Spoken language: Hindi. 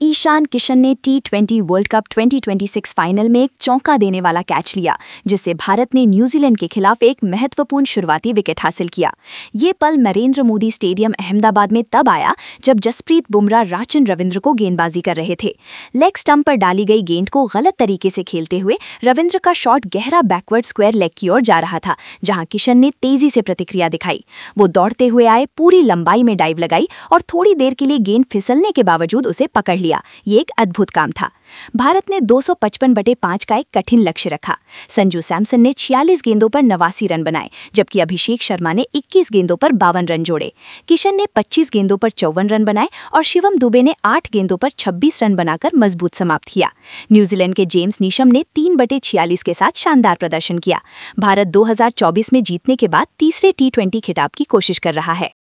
ईशान किशन ने T20 वर्ल्ड कप 2026 फाइनल में एक चौंका देने वाला कैच लिया, जिससे भारत ने न्यूजीलैंड के खिलाफ एक महत्वपूर्ण शुरुआती विकेट हासिल किया। ये पल नरेंद्र मोदी स्टेडियम अहमदाबाद में तब आया जब जसप्रीत बुमराह राचन रविंद्र को गेंदबाजी कर रहे थे। लेग स्टंप पर डाली गई गेंद को गलत तरीके से खेलते हुए रविंद्र का शॉट गहरा बैकवर्ड स्क्वायर लेग की ओर जा रहा था, जहां किशन ने तेजी से प्रतिक्रिया दिखाई। वो दौड़ते हुए आए, पूरी लंबाई में डाइव लगाई और थोड़ी देर के लिए गेंद फिसलने के बावजूद उसे पकड़ लिया। ये एक अद्भुत काम था। भारत ने 255/5 का एक कठिन लक्ष्य रखा। संजू सैमसन ने 46 गेंदों पर 89 रन बनाए, जबकि अभिषेक शर्मा ने 21 गेंदों पर 52 रन जोड़े। किशन ने 25 गेंदों पर 54 रन बनाए और शिवम दुबे ने 8 गेंदों पर 26 रन बनाकर मजबूत समाप्त किया। न्यूजीलैंड के जेम्स नीशम ने 3/46 के साथ शानदार प्रदर्शन किया। भारत 2024 में जीतने के बाद तीसरे T20 खिताब की कोशिश कर रहा है।